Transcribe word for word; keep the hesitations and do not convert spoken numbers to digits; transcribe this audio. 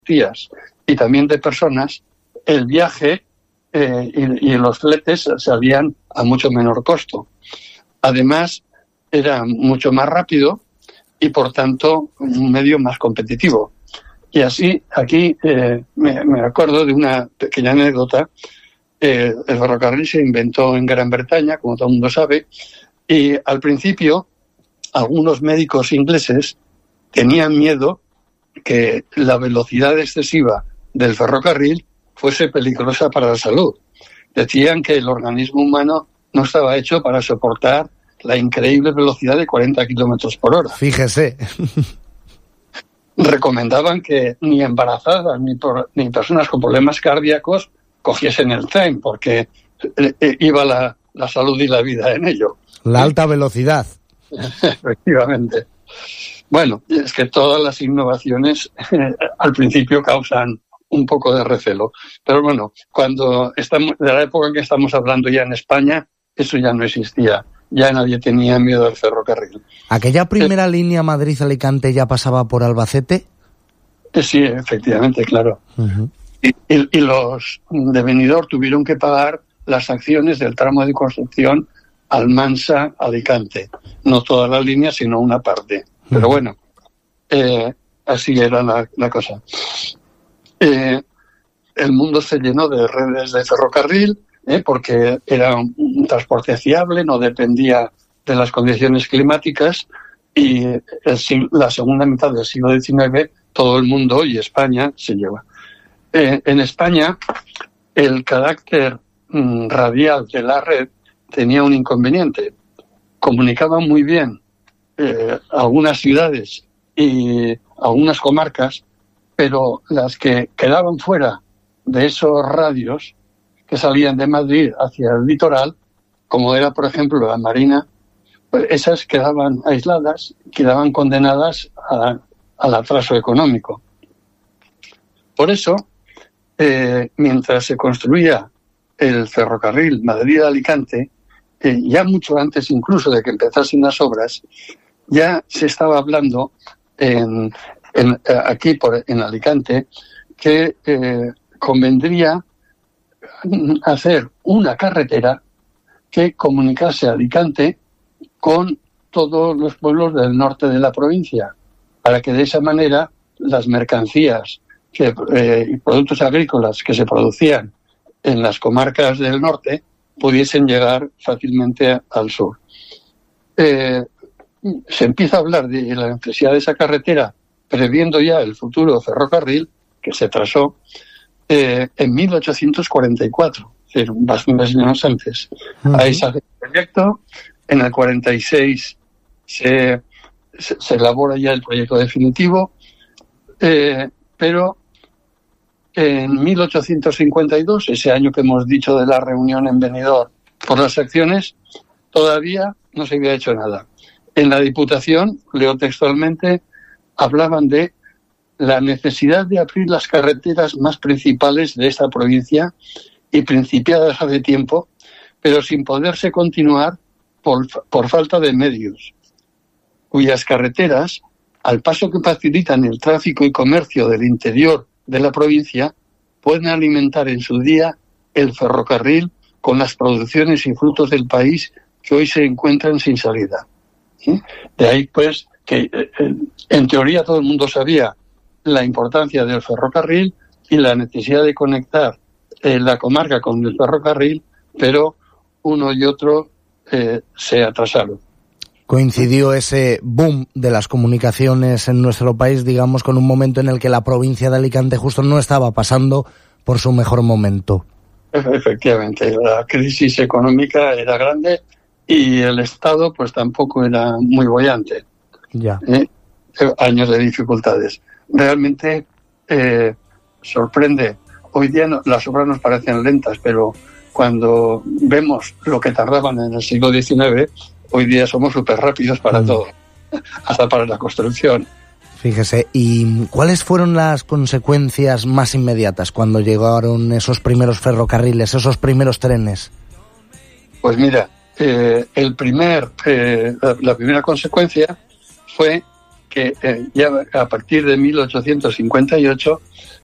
mercancías y también de personas, el viaje eh, y, y los fletes salían a mucho menor costo. Además, era mucho más rápido y, por tanto, un medio más competitivo. Y así, aquí eh, me, me acuerdo de una pequeña anécdota. Eh, el ferrocarril se inventó en Gran Bretaña, como todo el mundo sabe, y al principio algunos médicos ingleses tenían miedo que la velocidad excesiva del ferrocarril fuese peligrosa para la salud. Decían que el organismo humano no estaba hecho para soportar la increíble velocidad de cuarenta kilómetros por hora. Fíjese. Recomendaban que ni embarazadas ni, por, ni personas con problemas cardíacos cogiesen el tren, porque eh, iba la, la salud y la vida en ello. La alta velocidad. Efectivamente. Bueno, es que todas las innovaciones eh, al principio causan un poco de recelo. Pero bueno, cuando estamos, de la época en que estamos hablando ya en España, eso ya no existía. Ya nadie tenía miedo al ferrocarril. ¿Aquella primera eh, línea Madrid-Alicante ya pasaba por Albacete? Eh, sí, efectivamente, claro. Uh-huh. Y, y, y los de Benidorm tuvieron que pagar las acciones del tramo de construcción Almansa-Alicante. No toda la línea, sino una parte. Pero bueno, eh, así era la, la cosa. Eh, el mundo se llenó de redes de ferrocarril, eh, porque era un, un transporte fiable, no dependía de las condiciones climáticas, y el, la segunda mitad del siglo diecinueve todo el mundo y España se lleva. Eh, en España, el carácter mm, radial de la red tenía un inconveniente. Comunicaban muy bien eh, algunas ciudades y algunas comarcas, pero las que quedaban fuera de esos radios que salían de Madrid hacia el litoral, como era, por ejemplo, la Marina, pues esas quedaban aisladas, quedaban condenadas a, al atraso económico. Por eso, eh, mientras se construía el ferrocarril Madrid-Alicante, eh, ya mucho antes incluso de que empezasen las obras, ya se estaba hablando en, en, aquí por, en Alicante que eh, convendría hacer una carretera que comunicase Alicante con todos los pueblos del norte de la provincia, para que de esa manera las mercancías que, eh, y productos agrícolas que se producían en las comarcas del norte pudiesen llegar fácilmente al sur. Eh, se empieza a hablar de la necesidad de esa carretera, previendo ya el futuro ferrocarril, que se trazó eh, en mil ochocientos cuarenta y cuatro, es decir, bastantes años antes. Uh-huh. Ahí sale el proyecto, en el cuarenta y seis se, se, se elabora ya el proyecto definitivo, eh, pero en mil ochocientos cincuenta y dos, ese año que hemos dicho de la reunión en Benidorm por las acciones, todavía no se había hecho nada. En la Diputación, leo textualmente, hablaban de la necesidad de abrir las carreteras más principales de esta provincia y principiadas hace tiempo, pero sin poderse continuar por, por falta de medios, cuyas carreteras, al paso que facilitan el tráfico y comercio del interior de la provincia, pueden alimentar en su día el ferrocarril con las producciones y frutos del país que hoy se encuentran sin salida. ¿Sí? De ahí, pues, que eh, en teoría todo el mundo sabía la importancia del ferrocarril y la necesidad de conectar eh, la comarca con el ferrocarril, pero uno y otro eh, se atrasaron. Coincidió ese boom de las comunicaciones en nuestro país, digamos, con un momento en el que la provincia de Alicante justo no estaba pasando por su mejor momento. Efectivamente, la crisis económica era grande y el Estado pues tampoco era muy boyante. Ya. ¿Eh? Años de dificultades. Realmente eh, sorprende. Hoy día no, las obras nos parecen lentas, pero cuando vemos lo que tardaban en el siglo diecinueve, hoy día somos súper rápidos para mm. todo, hasta para la construcción. Fíjese, ¿y cuáles fueron las consecuencias más inmediatas cuando llegaron esos primeros ferrocarriles, esos primeros trenes? Pues mira, eh, el primer, eh, la, la primera consecuencia fue que eh, ya a partir de mil ochocientos cincuenta y ocho